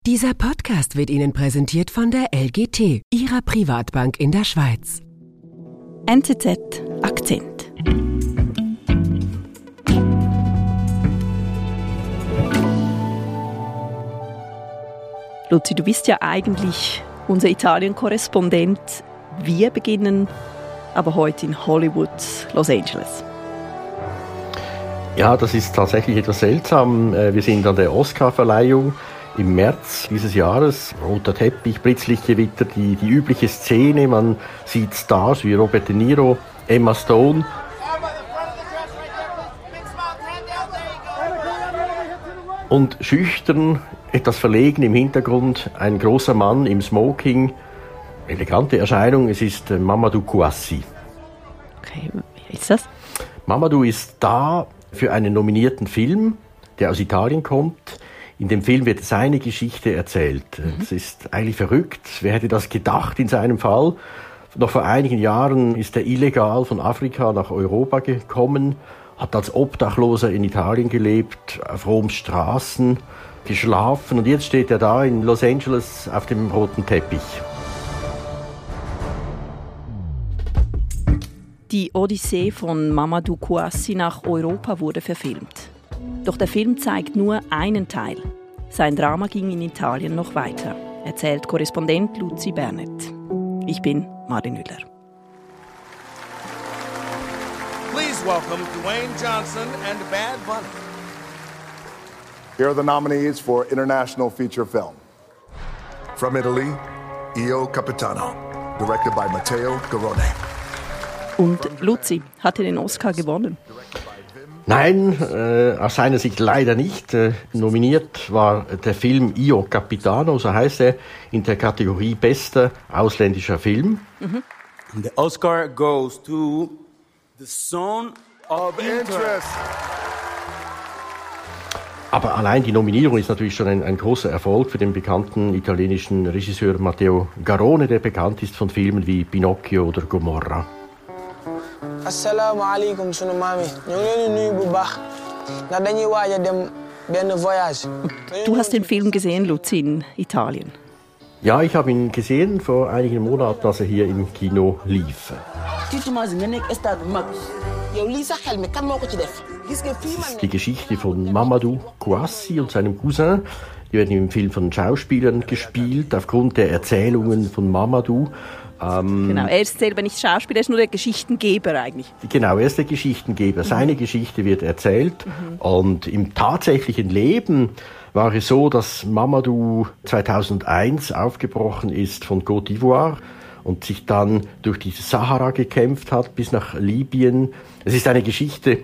Dieser Podcast wird Ihnen präsentiert von der LGT, Ihrer Privatbank in der Schweiz. NZZ Akzent. Luzi, du bist ja eigentlich unser Italien-Korrespondent. Wir beginnen aber heute in Hollywood, Los Angeles. Ja, das ist tatsächlich etwas seltsam. Wir sind an der Oscar-Verleihung im März dieses Jahres. Roter Teppich, Blitzlichtgewitter, die übliche Szene. Man sieht Stars wie Robert De Niro, Emma Stone. Und schüchtern, etwas verlegen im Hintergrund, ein großer Mann im Smoking. Elegante Erscheinung, es ist Mamadou Kouassi. Okay, wer ist das? Mamadou ist da für einen nominierten Film, der aus Italien kommt. In dem Film wird seine Geschichte erzählt. Es ist eigentlich verrückt. Wer hätte das gedacht in seinem Fall? Noch vor einigen Jahren ist er illegal von Afrika nach Europa gekommen, hat als Obdachloser in Italien gelebt, auf Roms Straßen geschlafen und jetzt steht er da in Los Angeles auf dem roten Teppich. Die Odyssee von Mamadou Kouassi nach Europa wurde verfilmt. Doch der Film zeigt nur einen Teil. Sein Drama ging in Italien noch weiter, erzählt Korrespondent Luzi Bernet. Ich bin Marin Müller. Please welcome Dwayne Johnson and Bad Bunny. Here are the nominees for International Feature Film. From Italy, Io Capitano, directed by Matteo Garrone. Und Luzi hatte den Oscar gewonnen. Nein, aus seiner Sicht leider nicht. Nominiert war der Film Io Capitano, so heißt er, in der Kategorie bester ausländischer Film. And the Oscar goes to The Zone of Interest. Aber allein die Nominierung ist natürlich schon ein großer Erfolg für den bekannten italienischen Regisseur Matteo Garrone, der bekannt ist von Filmen wie Pinocchio oder Gomorra. Assalamu alaikum sunu mami. Ñu ngi leen di nuyu bu baax. Ndax dañuy waaj dem benn voyage. Du hast den Film gesehen, Luzi, in Italien. Ja, ich habe ihn gesehen vor einigen Monaten, als er hier im Kino lief. Die Geschichte von Mamadou Kouassi und seinem Cousin. Die werden im Film von Schauspielern gespielt, aufgrund der Erzählungen von Mamadou. Genau, er ist selber nicht Schauspieler, er ist nur der Geschichtengeber eigentlich. Genau, er ist der Geschichtengeber. Seine Geschichte wird erzählt. Und im tatsächlichen Leben war es so, dass Mamadou 2001 aufgebrochen ist von Côte d'Ivoire und sich dann durch die Sahara gekämpft hat bis nach Libyen. Es ist eine Geschichte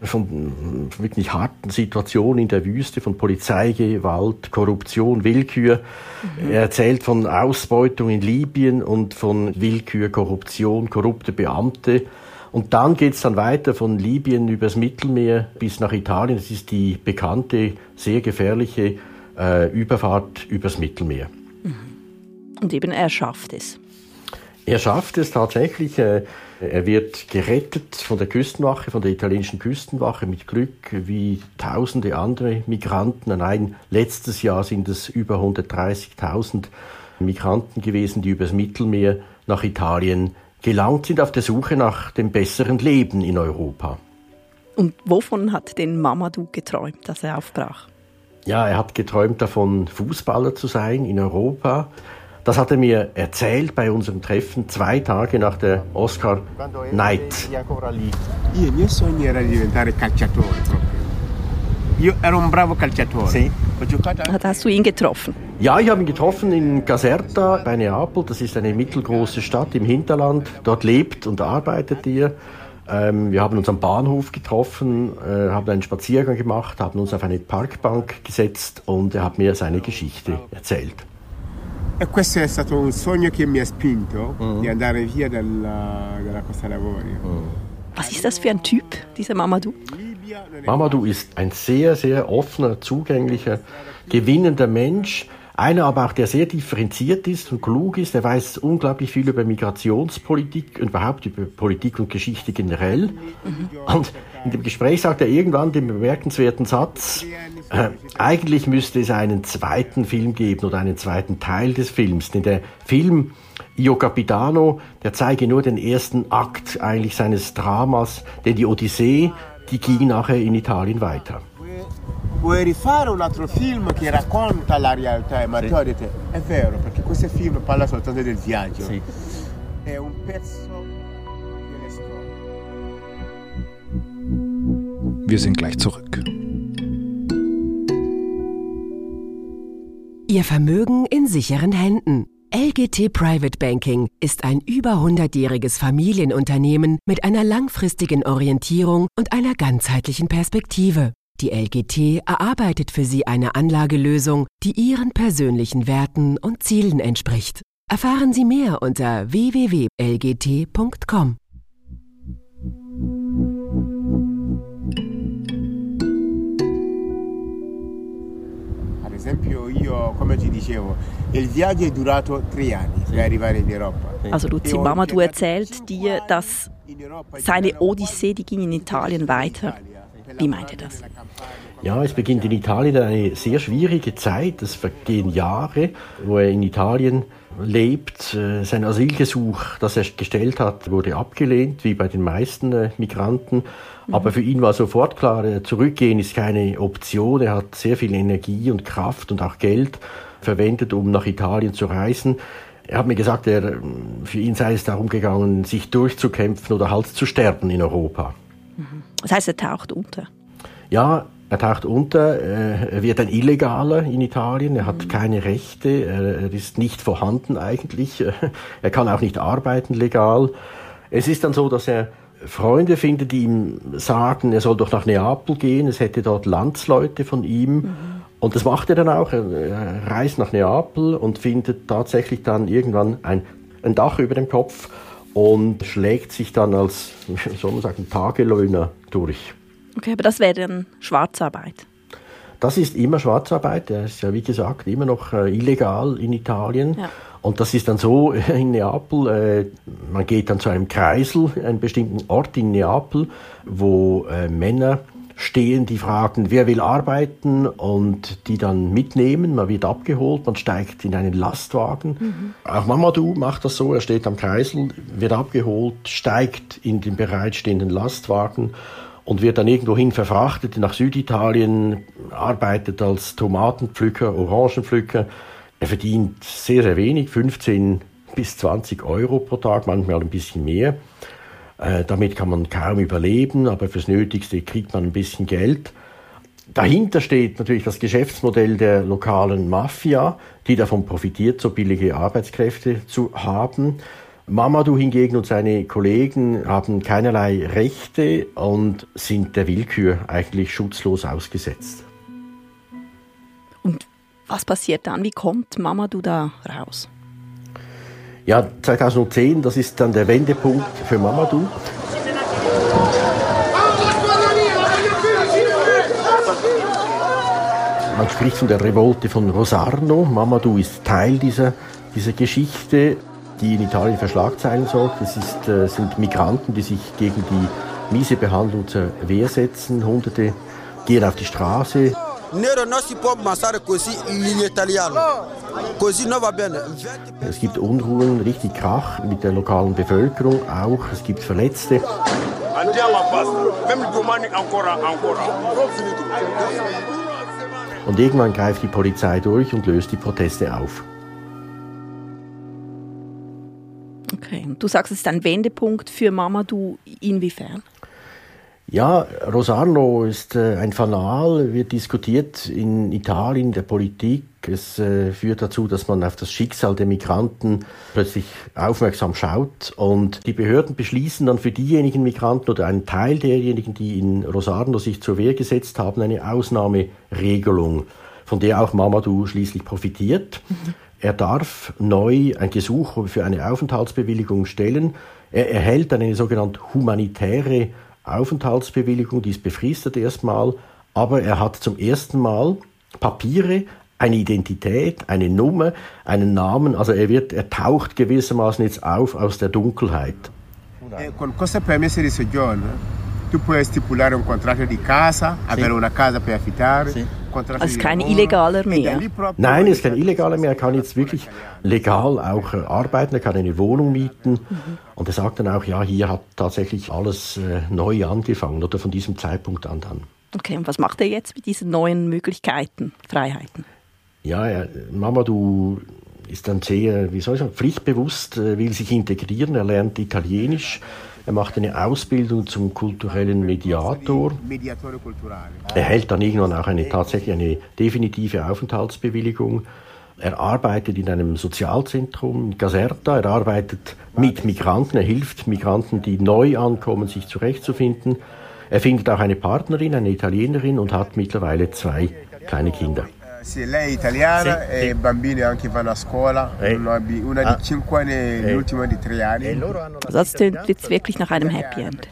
von wirklich harten Situationen in der Wüste, von Polizeigewalt, Korruption, Willkür. Er erzählt von Ausbeutung in Libyen und von Willkür, Korruption, korrupte Beamte. Und dann geht es dann weiter von Libyen übers Mittelmeer bis nach Italien. Das ist die bekannte, sehr gefährliche Überfahrt übers Mittelmeer. Und eben er schafft es. Er schafft es tatsächlich. Er wird gerettet von der Küstenwache, von der italienischen Küstenwache mit Glück, wie tausende andere Migranten. Allein letztes Jahr sind es über 130.000 Migranten gewesen, die übers Mittelmeer nach Italien gelangt sind, auf der Suche nach dem besseren Leben in Europa. Und wovon hat denn Mamadou geträumt, dass er aufbrach? Ja, er hat geträumt davon, Fußballer zu sein in Europa. Das hat er mir erzählt bei unserem Treffen 2 Tage nach der Oscar Night. Il mio sogno era diventare calciatore proprio. Io ero un bravo calciatore. Sì. Hast du ihn getroffen? Ja, ich habe ihn getroffen in Caserta bei Neapel. Das ist eine mittelgroße Stadt im Hinterland. Dort lebt und arbeitet er. Wir haben uns am Bahnhof getroffen, haben einen Spaziergang gemacht, haben uns auf eine Parkbank gesetzt und er hat mir seine Geschichte erzählt. E questo è stato un sogno che mi ha spinto di andare via dalla Costa d'Avorio. Was ist das für ein Typ, dieser Mamadou? Mamadou ist ein sehr, sehr offener, zugänglicher, gewinnender Mensch. Einer aber auch, der sehr differenziert ist und klug ist. Er weiß unglaublich viel über Migrationspolitik und überhaupt über Politik und Geschichte generell. Und in dem Gespräch sagt er irgendwann den bemerkenswerten Satz, eigentlich müsste es einen zweiten Film geben oder einen zweiten Teil des Films. Denn der Film Io Capitano, der zeige nur den ersten Akt eigentlich seines Dramas, denn die Odyssee, die ging nachher in Italien weiter. Vuoi rifare un altro film che racconta la realtà? E Matteo ha detto, è vero, perché questo film parla soltanto del viaggio. Sì. È un pezzo delle storie. Wir sind gleich zurück. Ihr Vermögen in sicheren Händen. LGT Private Banking ist ein über 100-jähriges Familienunternehmen mit einer langfristigen Orientierung und einer ganzheitlichen Perspektive. Die LGT erarbeitet für Sie eine Anlagelösung, die Ihren persönlichen Werten und Zielen entspricht. Erfahren Sie mehr unter www.lgt.com. Ad esempio io, come ti dicevo, il viaggio è durato 3 anni per arrivare in Europa. Also Luzi Mamadou erzählt dir, dass seine Odyssee, die ging in Italien weiter. Wie meint er das? Ja, es beginnt in Italien eine sehr schwierige Zeit. Es vergehen Jahre, wo er in Italien lebt. Sein Asylgesuch, das er gestellt hat, wurde abgelehnt, wie bei den meisten Migranten. Aber für ihn war sofort klar, zurückgehen ist keine Option. Er hat sehr viel Energie und Kraft und auch Geld verwendet, um nach Italien zu reisen. Er hat mir gesagt, für ihn sei es darum gegangen, sich durchzukämpfen oder halt zu sterben in Europa. Das heißt, er taucht unter? Ja, er taucht unter. Er wird ein Illegaler in Italien. Er hat keine Rechte. Er ist nicht vorhanden eigentlich. Er kann auch nicht arbeiten legal. Es ist dann so, dass er Freunde findet, die ihm sagen, er soll doch nach Neapel gehen. Es hätte dort Landsleute von ihm. Und das macht er dann auch. Er reist nach Neapel und findet tatsächlich dann irgendwann ein Dach über dem Kopf und schlägt sich dann als, wie soll man sagen, Tagelöhner durch. Okay, aber das wäre dann Schwarzarbeit? Das ist immer Schwarzarbeit. Er ist ja, wie gesagt, immer noch illegal in Italien. Ja. Und das ist dann so in Neapel, man geht dann zu einem Kreisel, einem bestimmten Ort in Neapel, wo Männer stehen, die fragen, wer will arbeiten, und die dann mitnehmen. Man wird abgeholt, man steigt in einen Lastwagen. Auch Mamadou macht das so, er steht am Kreisel, wird abgeholt, steigt in den bereitstehenden Lastwagen und wird dann irgendwohin verfrachtet nach Süditalien, arbeitet als Tomatenpflücker, Orangenpflücker. Er verdient sehr, sehr wenig, 15 bis 20 Euro pro Tag, manchmal ein bisschen mehr. Damit kann man kaum überleben, aber fürs Nötigste kriegt man ein bisschen Geld. Dahinter steht natürlich das Geschäftsmodell der lokalen Mafia, die davon profitiert, so billige Arbeitskräfte zu haben. Mamadou hingegen und seine Kollegen haben keinerlei Rechte und sind der Willkür eigentlich schutzlos ausgesetzt. Und was passiert dann? Wie kommt Mamadou da raus? Ja, 2010, das ist dann der Wendepunkt für Mamadou. Man spricht von der Revolte von Rosarno. Mamadou ist Teil dieser Geschichte, die in Italien für Schlagzeilen sorgt. Es sind Migranten, die sich gegen die miese Behandlung zur Wehr setzen. Hunderte gehen auf die Straße. Es gibt Unruhen, richtig Krach mit der lokalen Bevölkerung auch. Es gibt Verletzte. Und irgendwann greift die Polizei durch und löst die Proteste auf. Okay, und du sagst, es ist ein Wendepunkt für Mamadou. Inwiefern? Ja, Rosarno ist ein Fanal, wird diskutiert in Italien, der Politik. Es führt dazu, dass man auf das Schicksal der Migranten plötzlich aufmerksam schaut. Und die Behörden beschließen dann für diejenigen Migranten oder einen Teil derjenigen, die in Rosarno sich zur Wehr gesetzt haben, eine Ausnahmeregelung, von der auch Mamadou schließlich profitiert. Er darf neu ein Gesuch für eine Aufenthaltsbewilligung stellen. Er erhält eine sogenannte humanitäre Aufenthaltsbewilligung, die ist befristet erstmal, aber er hat zum ersten Mal Papiere, eine Identität, eine Nummer, einen Namen. Also er taucht gewissermaßen jetzt auf aus der Dunkelheit. Con questo permesso di soggiorno, tu puoi stipulare un contratto di casa, avere una casa per affittare. Also ist kein illegaler mehr. Nein, es ist kein illegaler mehr. Er kann jetzt wirklich legal auch arbeiten, er kann eine Wohnung mieten. Und er sagt dann auch, ja, hier hat tatsächlich alles neu angefangen oder von diesem Zeitpunkt an dann. Okay, und was macht er jetzt mit diesen neuen Möglichkeiten, Freiheiten? Ja, Mamadou ist dann sehr, pflichtbewusst, will sich integrieren, er lernt Italienisch. Er macht eine Ausbildung zum kulturellen Mediator. Er erhält dann irgendwann auch tatsächlich eine definitive Aufenthaltsbewilligung. Er arbeitet in einem Sozialzentrum in Caserta. Er arbeitet mit Migranten. Er hilft Migranten, die neu ankommen, sich zurechtzufinden. Er findet auch eine Partnerin, eine Italienerin, und hat mittlerweile 2 kleine Kinder. Lei è italiana e i bambini anche vanno a scuola. Una di 5 anni, l'ultima di 3 anni. Das klingt jetzt wirklich nach einem Happy End.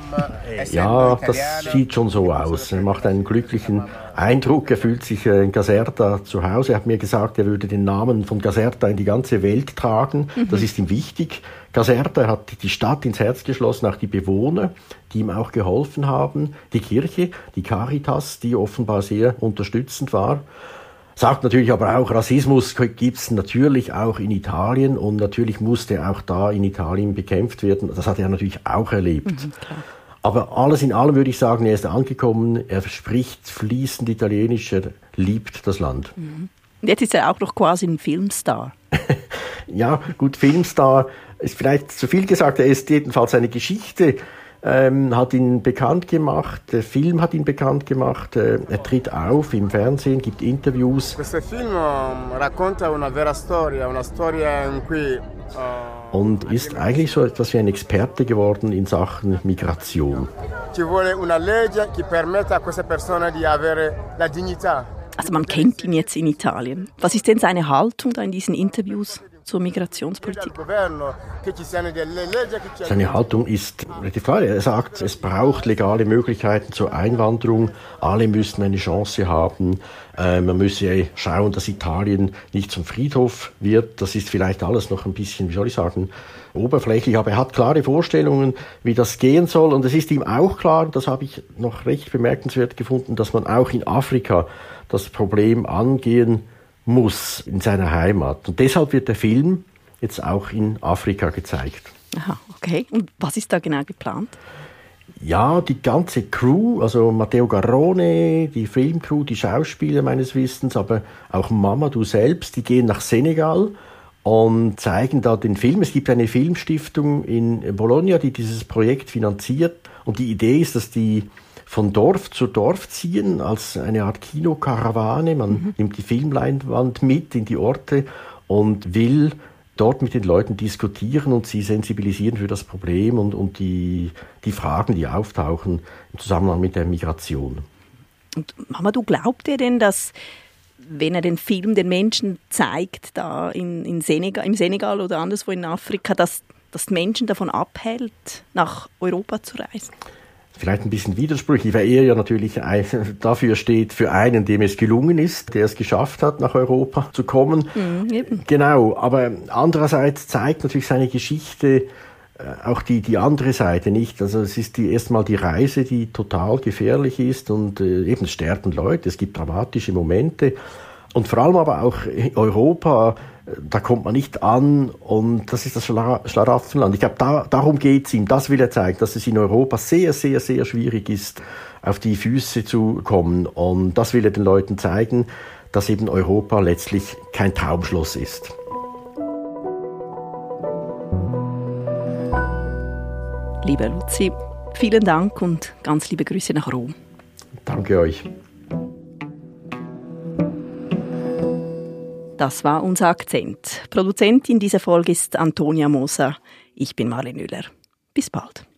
Ja, das sieht schon so aus. Er macht einen glücklichen Eindruck. Er fühlt sich in Caserta zu Hause. Er hat mir gesagt, er würde den Namen von Caserta in die ganze Welt tragen. Das ist ihm wichtig. Caserta hat die Stadt ins Herz geschlossen, auch die Bewohner, die ihm auch geholfen haben. Die Kirche, die Caritas, die offenbar sehr unterstützend war. Sagt natürlich aber auch, Rassismus gibt es natürlich auch in Italien, und natürlich musste auch da in Italien bekämpft werden. Das hat er natürlich auch erlebt. Aber alles in allem würde ich sagen, er ist angekommen, er spricht fließend Italienisch, er liebt das Land. Und jetzt ist er auch noch quasi ein Filmstar. Ja, gut, Filmstar ist vielleicht zu viel gesagt, er ist jedenfalls eine Geschichte. Hat ihn bekannt gemacht, der Film hat ihn bekannt gemacht, er tritt auf im Fernsehen, gibt Interviews. Questo film racconta una vera storia, una storia in cui und ist eigentlich so etwas wie ein Experte geworden in Sachen Migration. Ci vuole una legge che permetta a queste persone di avere la dignità. Also man kennt ihn jetzt in Italien. Was ist denn seine Haltung da in diesen Interviews zur Migrationspolitik? Seine Haltung ist relativ klar. Er sagt, es braucht legale Möglichkeiten zur Einwanderung. Alle müssen eine Chance haben. Man müsse schauen, dass Italien nicht zum Friedhof wird. Das ist vielleicht alles noch ein bisschen, oberflächlich. Aber er hat klare Vorstellungen, wie das gehen soll. Und es ist ihm auch klar, das habe ich noch recht bemerkenswert gefunden, dass man auch in Afrika das Problem angehen muss in seiner Heimat. Und deshalb wird der Film jetzt auch in Afrika gezeigt. Aha, okay. Und was ist da genau geplant? Ja, die ganze Crew, also Matteo Garrone, die Filmcrew, die Schauspieler meines Wissens, aber auch Mamadou selbst, die gehen nach Senegal und zeigen da den Film. Es gibt eine Filmstiftung in Bologna, die dieses Projekt finanziert. Und die Idee ist, dass die von Dorf zu Dorf ziehen, als eine Art Kinokarawane. Man nimmt die Filmleinwand mit in die Orte und will dort mit den Leuten diskutieren und sie sensibilisieren für das Problem und die Fragen, die auftauchen im Zusammenhang mit der Migration. Und Mamadou, glaubt ihr denn, dass, wenn er den Film den Menschen zeigt, da im Senegal oder anderswo in Afrika, dass Menschen davon abhält, nach Europa zu reisen? Vielleicht ein bisschen widersprüchlich, weil er ja natürlich dafür steht, für einen, dem es gelungen ist, der es geschafft hat, nach Europa zu kommen. Eben. Genau, aber andererseits zeigt natürlich seine Geschichte auch die andere Seite nicht. Also es ist erstmal die Reise, die total gefährlich ist und eben sterben Leute, es gibt dramatische Momente. Und vor allem aber auch Europa, da kommt man nicht an und das ist das Schlaraffenland. Ich glaube, darum geht's ihm. Das will er zeigen, dass es in Europa sehr, sehr, sehr schwierig ist, auf die Füße zu kommen. Und das will er den Leuten zeigen, dass eben Europa letztlich kein Traumschloss ist. Liebe Luzi, vielen Dank und ganz liebe Grüße nach Rom. Danke euch. Das war unser Akzent. Produzentin dieser Folge ist Antonia Moser. Ich bin Marlene Müller. Bis bald.